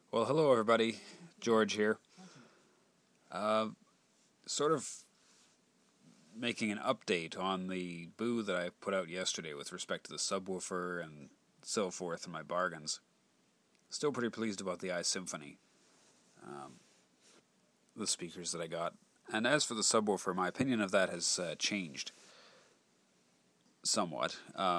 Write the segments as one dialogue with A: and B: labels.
A: Well, hello everybody. George here. Sort of making an update on the boo that I put out yesterday with respect to the subwoofer and so forth and my bargains. Still pretty pleased about the iSymphony, the speakers that I got. And as for the subwoofer, my opinion of that has changed somewhat.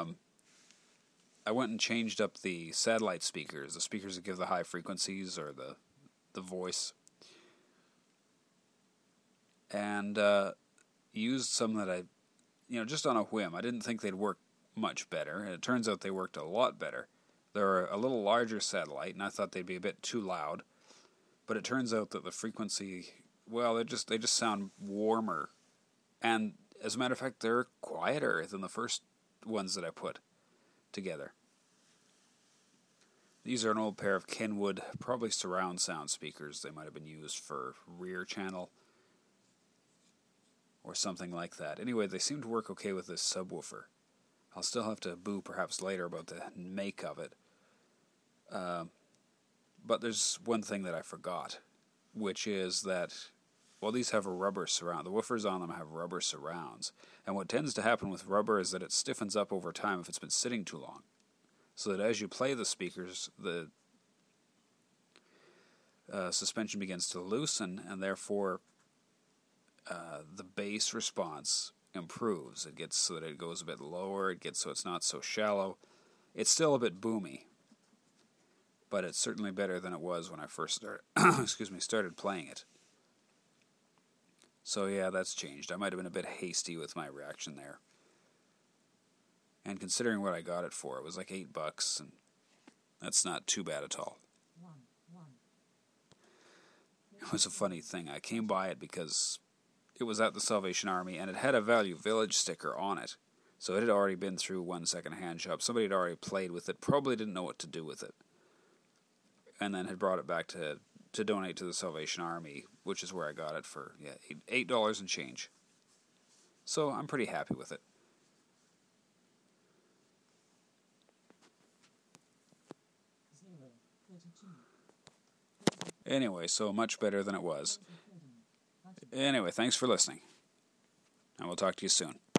A: I went and changed up the satellite speakers, the speakers that give the high frequencies or the voice, and used some that I, just on a whim. I didn't think they'd work much better, and it turns out they worked a lot better. They're a little larger satellite, and I thought they'd be a bit too loud, but it turns out that the frequency, well, they just sound warmer, and as a matter of fact, they're quieter than the first ones that I put together. These are an old pair of Kenwood, probably surround sound speakers. They might have been used for rear channel or something like that. Anyway, they seem to work okay with this subwoofer. I'll still have to boo perhaps later about the make of it. But there's one thing that I forgot, which is that, well, these have a rubber surround. The woofers on them have rubber surrounds. And what tends to happen with rubber is that it stiffens up over time if it's been sitting too long. So that as you play the speakers, the suspension begins to loosen, and therefore the bass response improves. It gets so that it goes a bit lower, it gets so it's not so shallow. It's still a bit boomy, but it's certainly better than it was when I first started playing it. So yeah, that's changed. I might have been a bit hasty with my reaction there. And considering what I got it for, it was like $8, and that's not too bad at all. It was a funny thing. I came by it because it was at the Salvation Army, and it had a Value Village sticker on it. So it had already been through one second-hand shop. Somebody had already played with it, probably didn't know what to do with it, and then had brought it back to donate to the Salvation Army, which is where I got it for $8 and change. So I'm pretty happy with it. Anyway, so much better than it was. Anyway, thanks for listening, and we'll talk to you soon.